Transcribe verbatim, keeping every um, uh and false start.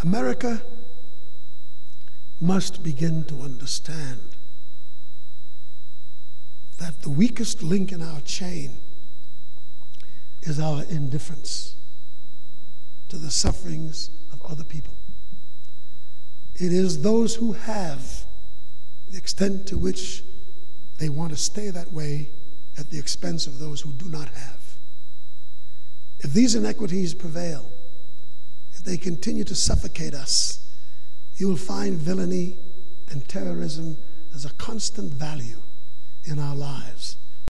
America must begin to understand that the weakest link in our chain is our indifference to the sufferings of other people. It is those who have, the extent to which they want to stay that way at the expense of those who do not have. If these inequities prevail, if they continue to suffocate us, you will find villainy and terrorism as a constant value in our lives.